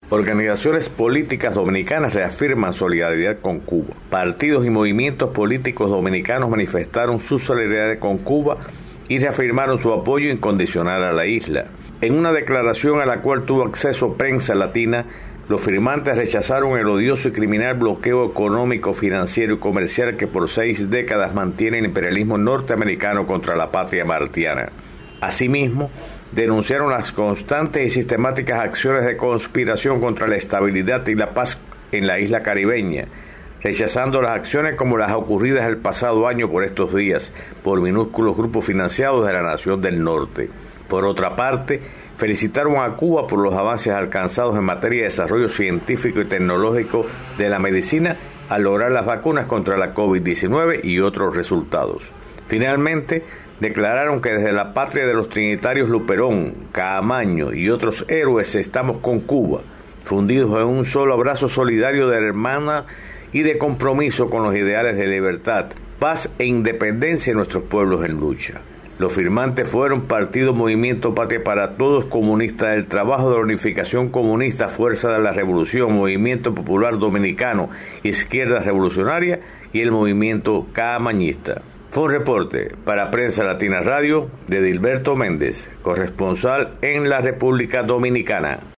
Organizaciones políticas dominicanas reafirman solidaridad con Cuba. Partidos y movimientos políticos dominicanos manifestaron su solidaridad con Cuba y reafirmaron su apoyo incondicional a la isla. En una declaración a la cual tuvo acceso prensa latina, los firmantes rechazaron el odioso y criminal bloqueo económico, financiero y comercial que por 6 décadas mantiene el imperialismo norteamericano contra la patria martiana. Asimismo, denunciaron las constantes y sistemáticas acciones de conspiración contra la estabilidad y la paz en la isla caribeña, rechazando las acciones como las ocurridas el pasado año por estos días, por minúsculos grupos financiados de la nación del norte. Por otra parte, felicitaron a Cuba por los avances alcanzados en materia de desarrollo científico y tecnológico de la medicina al lograr las vacunas contra la COVID-19 y otros resultados. Finalmente, declararon que desde la patria de los trinitarios Luperón, Caamaño y otros héroes estamos con Cuba, fundidos en un solo abrazo solidario de hermana y de compromiso con los ideales de libertad, paz e independencia de nuestros pueblos en lucha. Los firmantes fueron Partido Movimiento Patria para Todos, Comunista del Trabajo, de la Unificación Comunista, Fuerza de la Revolución, Movimiento Popular Dominicano, Izquierda Revolucionaria y el Movimiento Caamañista. Fue un reporte para Prensa Latina Radio de Dilberto Méndez, corresponsal en la República Dominicana.